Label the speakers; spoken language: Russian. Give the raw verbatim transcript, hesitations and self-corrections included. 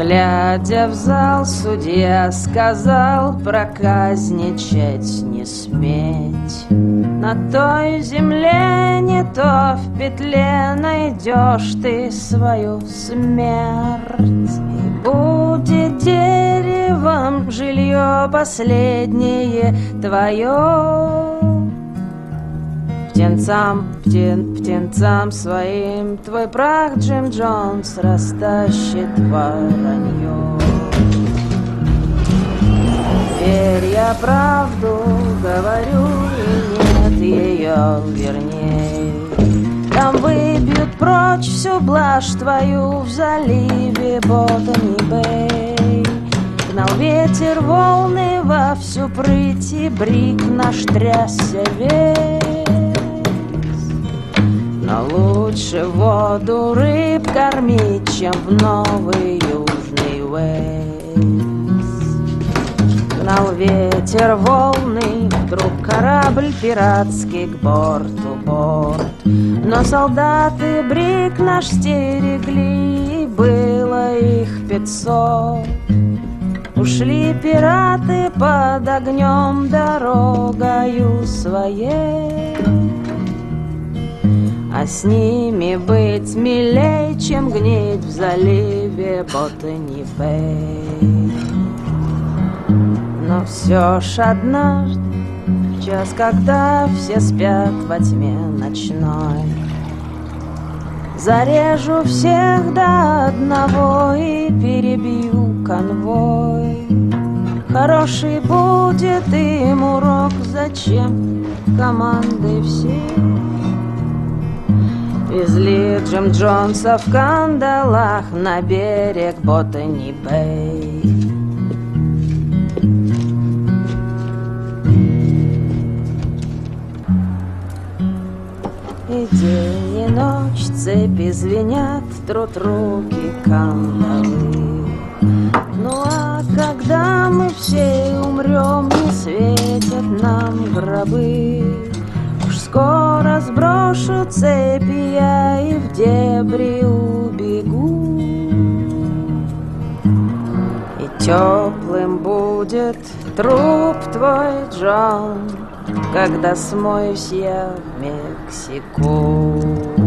Speaker 1: Глядя в зал, судья сказал: проказничать не сметь. На той земле не то в петле найдешь ты свою смерть. И будет деревом жилье последнее твое. Птенцам, птен, птенцам своим твой прах Джим Джонс растащит воронье. Теперь я правду говорю, и нет ее верней. Там выбьют прочь всю блажь твою в заливе Ботани-Бэй. Гнал ветер волны во всю прыть, и брик наш трясся весь. Но лучше воду рыб кормить, чем в новый южный Уэльс. Гнал ветер волны, вдруг корабль пиратский к борту борт. Но солдаты брик наш стерегли, и было их пятьсот. Ушли пираты под огнем дорогою своей. А с ними быть милей, чем гнить в заливе Ботани-Бэй. Но все ж однажды, в час, когда все спят во тьме ночной, зарежу всех до одного и перебью конвой. Хороший будет им урок, зачем команды все везли Джим Джонса в кандалах на берег Ботани-Бэй. И день и ночь цепи звенят, трут руки кандалы. Ну а когда мы все умрем, не светят нам гробы. Скоро сброшу цепи я и в дебри убегу. И теплым будет труп твой, Джон, когда смоюсь я в Мексику.